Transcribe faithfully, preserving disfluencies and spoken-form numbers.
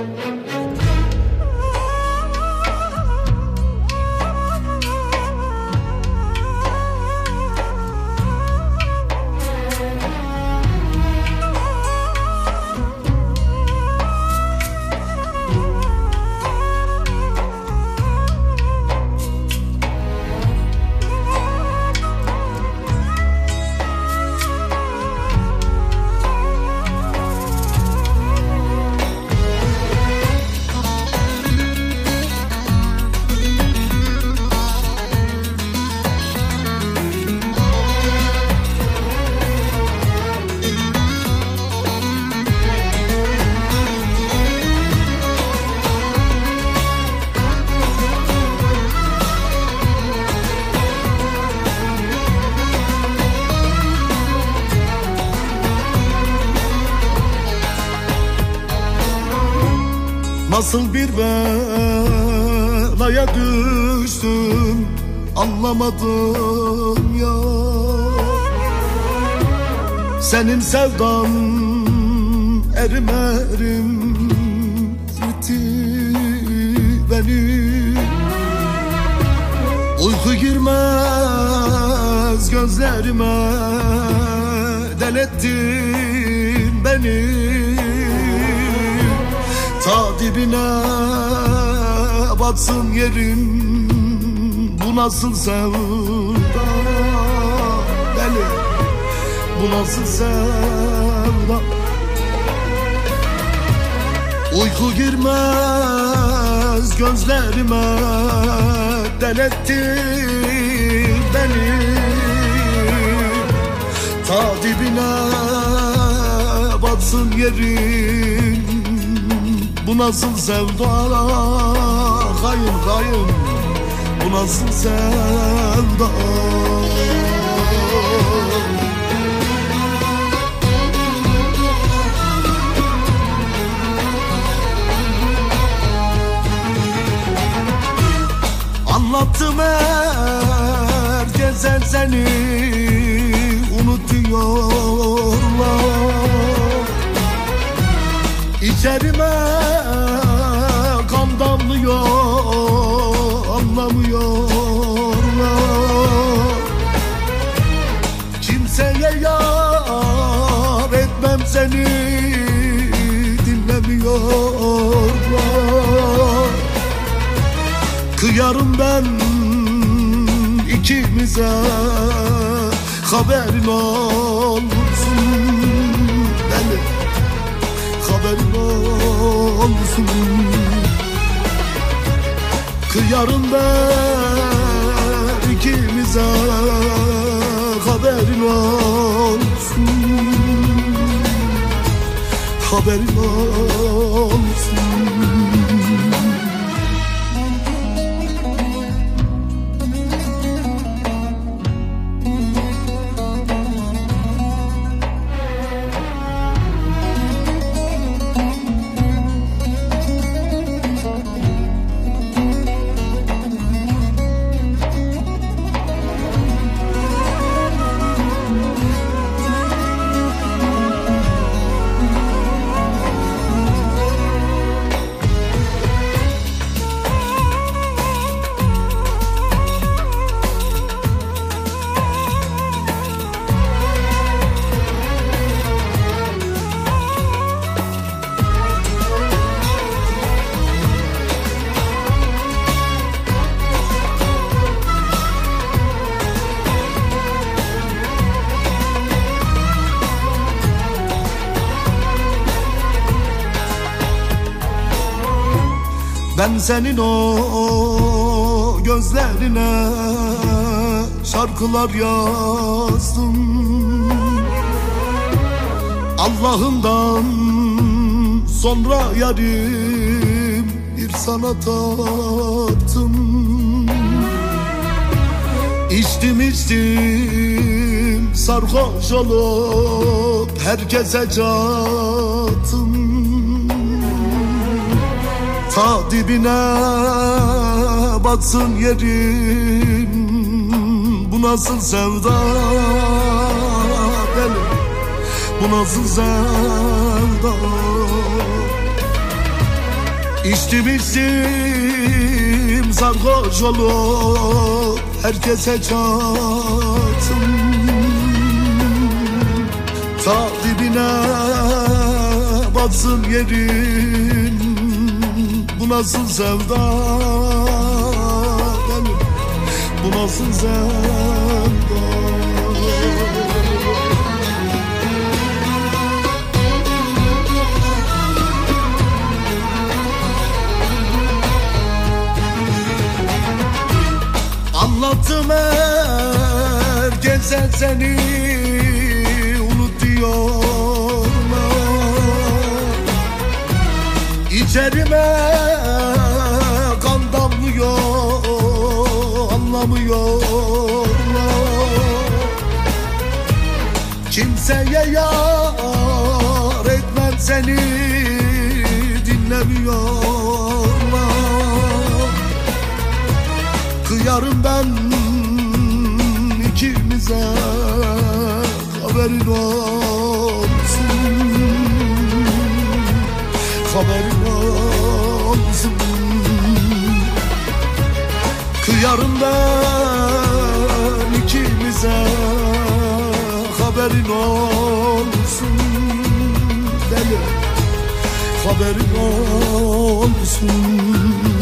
Nasıl bir belaya düştüm anlamadım ya. Senin sevdan erim erim gitti beni. Uyku girmez gözlerime, delettin beni. Ta dibine batsın yerim, bu nasıl sevda deli, bu nasıl sevda. Uyku girmez gözlerime, delettin beni. Ta dibine batsın yerim, bu nasıl sevda, kayın kayın, bu nasıl sevda. Anlattım herkese seni unutuyorlar. İçerime kan damlıyor, anlamıyorlar. Kimseye yar etmem seni, dinlemiyorlar. Kıyarım ben ikimize, haberin olsun deli, haberin olsun. Kıyarım ben ikimize, haberin olsun, haberin olsun. Ben senin o gözlerine şarkılar yazdım. Allah'ından sonra yarim bir sana tattım. İçtim içtim sarhoş olup herkese cattım. Ta dibine batsın yerim, bu nasıl sevda deli, bu nasıl sevda. İçtim içtim sarhoş olup herkese çattım. Ta dibine batsın yerin, bu nasıl sevda benim, bu nasıl sevda. Anlattım herkese seni unut diyorlar. İçerime kan damlıyor, anlamıyorlar. Kimseye yar etmem seni, dinlemiyorlar. Kıyarım ben ikimize, haberin olsun, haberin olsun. Kıyarım ben ikimize, haberin olsun deli, haberin olsun.